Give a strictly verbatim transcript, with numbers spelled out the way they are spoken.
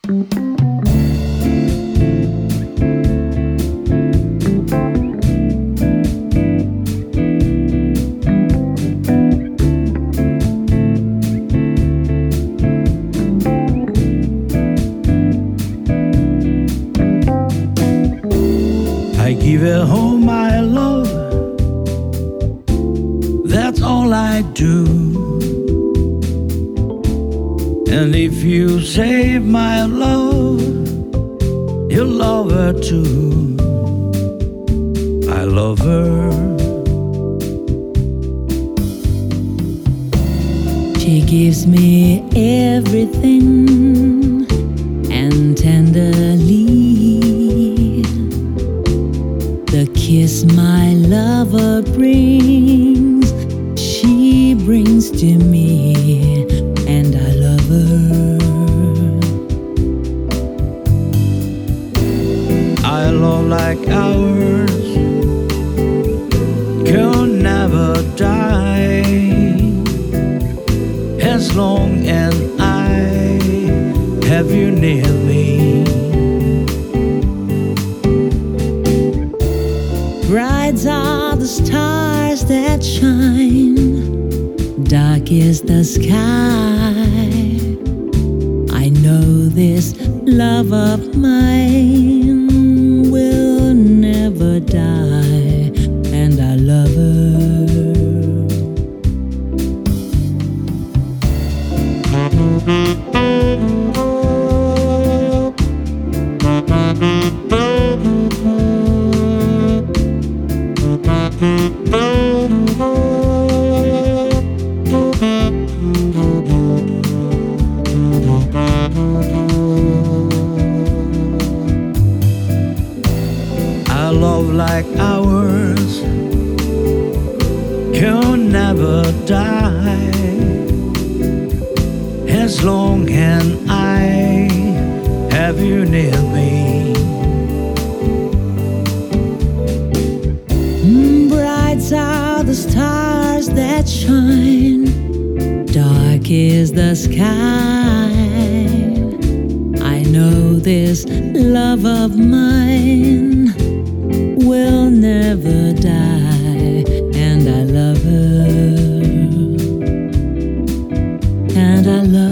I give her all my love, that's all I do. And if you save my love, you'll love her too. I love her. She gives me everything, and tenderly the kiss my lover brings, she brings to me, and I love her. I love like ours can never die, as long as I have you near me. Bright are the stars that shine, dark is the sky. I know this love of mine will never die, and I love her. A love like ours can never die, as long as I have you near me. Bright are the stars that shine, dark is the sky. I know this love of mine will never die, and I love her, and I love her.